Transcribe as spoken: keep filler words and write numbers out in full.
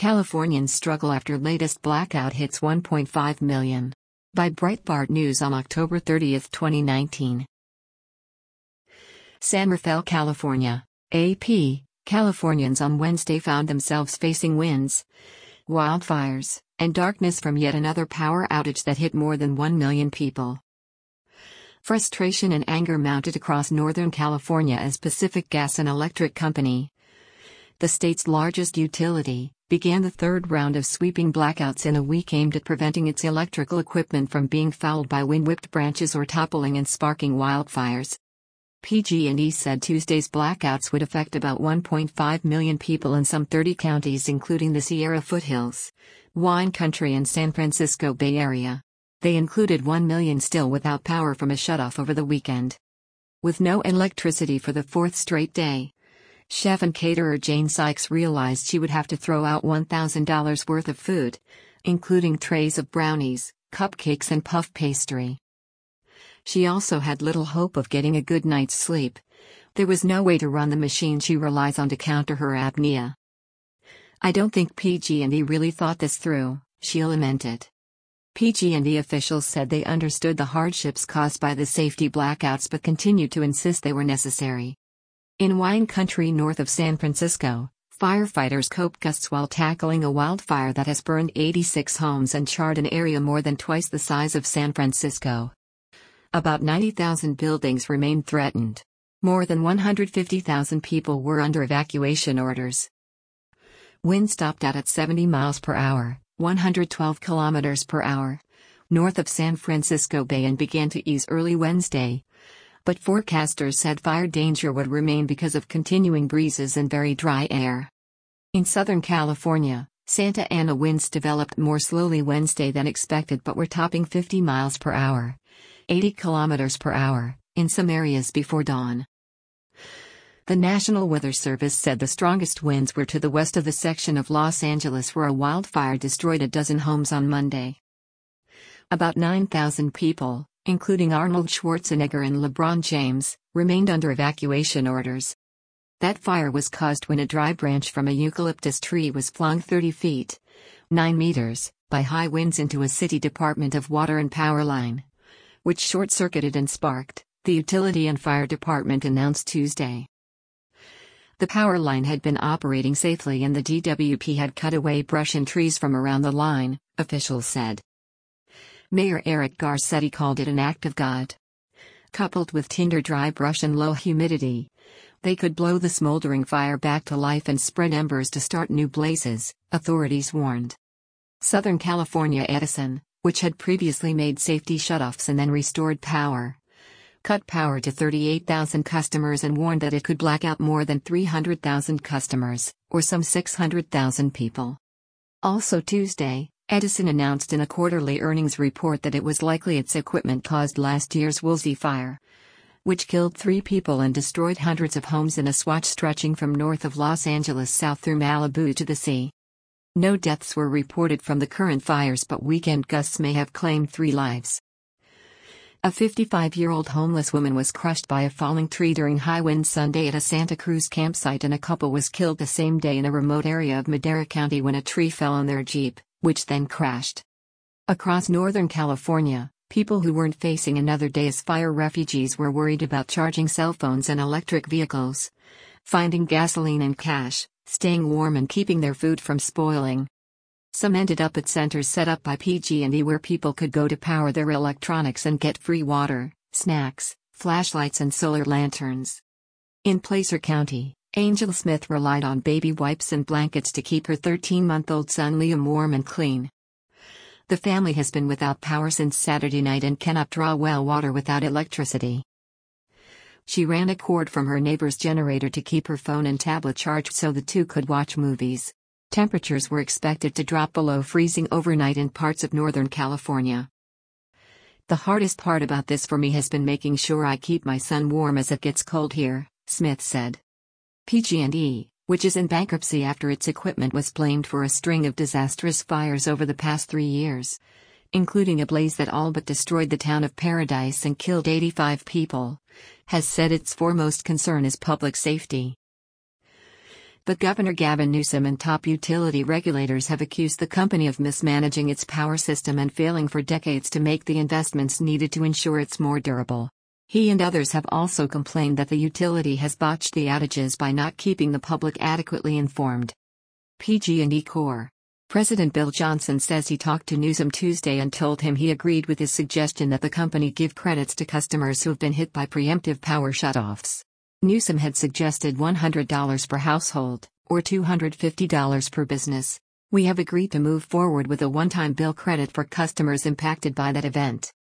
Californians struggle after latest blackout hits one point five million. By Breitbart News on October thirtieth, twenty nineteen. San Rafael, California. A P, Californians on Wednesday found themselves facing winds, wildfires, and darkness from yet another power outage that hit more than one million people. Frustration and anger mounted across Northern California as Pacific Gas and Electric Company, the state's largest utility, began the third round of sweeping blackouts in a week aimed at preventing its electrical equipment from being fouled by wind-whipped branches or toppling and sparking wildfires. P G and E said Tuesday's blackouts would affect about one point five million people in some thirty counties including the Sierra Foothills, Wine Country and San Francisco Bay Area. They included one million still without power from a shutoff over the weekend. With no electricity for the fourth straight day, chef and caterer Jane Sykes realized she would have to throw out one thousand dollars worth of food, including trays of brownies, cupcakes and puff pastry. She also had little hope of getting a good night's sleep. There was no way to run the machine she relies on to counter her apnea. "I don't think P G and E really thought this through," she lamented. P G and E officials said they understood the hardships caused by the safety blackouts but continued to insist they were necessary. In Wine Country north of San Francisco, firefighters coped gusts while tackling a wildfire that has burned eighty-six homes and charred an area more than twice the size of San Francisco. About ninety thousand buildings remained threatened. More than one hundred fifty thousand people were under evacuation orders. Winds topped out at seventy miles per hour, one hundred twelve kilometers per hour, north of San Francisco Bay and began to ease early Wednesday. But forecasters said fire danger would remain because of continuing breezes and very dry air. In Southern California, Santa Ana winds developed more slowly Wednesday than expected but were topping fifty miles per hour, eighty kilometers per hour, in some areas before dawn. The National Weather Service said the strongest winds were to the west of the section of Los Angeles where a wildfire destroyed a dozen homes on Monday. About nine thousand people, including Arnold Schwarzenegger and LeBron James, remained under evacuation orders. That fire was caused when a dry branch from a eucalyptus tree was flung thirty feet, nine meters, by high winds into a city Department of Water and Power line, which short-circuited and sparked, the utility and fire department announced Tuesday. The power line had been operating safely and the D W P had cut away brush and trees from around the line, officials said. Mayor Eric Garcetti called it an act of God. Coupled with tinder dry brush and low humidity, they could blow the smoldering fire back to life and spread embers to start new blazes, authorities warned. Southern California Edison, which had previously made safety shutoffs and then restored power, cut power to thirty-eight thousand customers and warned that it could black out more than three hundred thousand customers, or some six hundred thousand people. Also Tuesday, Edison announced in a quarterly earnings report that it was likely its equipment caused last year's Woolsey fire, which killed three people and destroyed hundreds of homes in a swatch stretching from north of Los Angeles south through Malibu to the sea. No deaths were reported from the current fires, but weekend gusts may have claimed three lives. A fifty-five-year-old homeless woman was crushed by a falling tree during high winds Sunday at a Santa Cruz campsite, and a couple was killed the same day in a remote area of Madera County when a tree fell on their Jeep, which then crashed. Across Northern California, people who weren't facing another day as fire refugees were worried about charging cell phones and electric vehicles, finding gasoline and cash, staying warm and keeping their food from spoiling. Some ended up at centers set up by P G and E where people could go to power their electronics and get free water, snacks, flashlights and solar lanterns. In Placer County, Angel Smith relied on baby wipes and blankets to keep her thirteen-month-old son Liam warm and clean. The family has been without power since Saturday night and cannot draw well water without electricity. She ran a cord from her neighbor's generator to keep her phone and tablet charged so the two could watch movies. Temperatures were expected to drop below freezing overnight in parts of Northern California. "The hardest part about this for me has been making sure I keep my son warm as it gets cold here," Smith said. P G and E, which is in bankruptcy after its equipment was blamed for a string of disastrous fires over the past three years, including a blaze that all but destroyed the town of Paradise and killed eighty-five people, has said its foremost concern is public safety. But Governor Gavin Newsom and top utility regulators have accused the company of mismanaging its power system and failing for decades to make the investments needed to ensure it's more durable. He and others have also complained that the utility has botched the outages by not keeping the public adequately informed. P G and E Corp. President Bill Johnson says he talked to Newsom Tuesday and told him he agreed with his suggestion that the company give credits to customers who have been hit by preemptive power shutoffs. Newsom had suggested one hundred dollars per household, or two hundred fifty dollars per business. We have agreed to move forward with a one-time bill credit for customers impacted by that event.